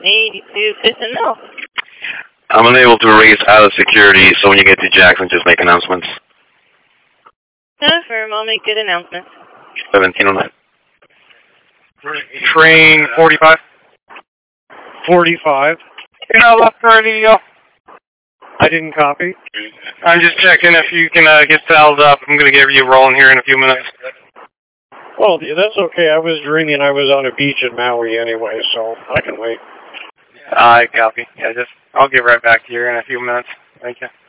82 Piston Mill. I'm unable to raise out of security, so when you get to Jackson, just make announcements. Confirm, I'll make good announcements. 1709. Train 45. 45. You know, left radio. I didn't copy. I'm just checking if you can get saddled up. I'm going to get you rolling here in a few minutes. Well, that's okay. I was dreaming I was on a beach in Maui anyway, so I can wait. I copy. Yeah, I'll get right back to you in a few minutes. Thank you.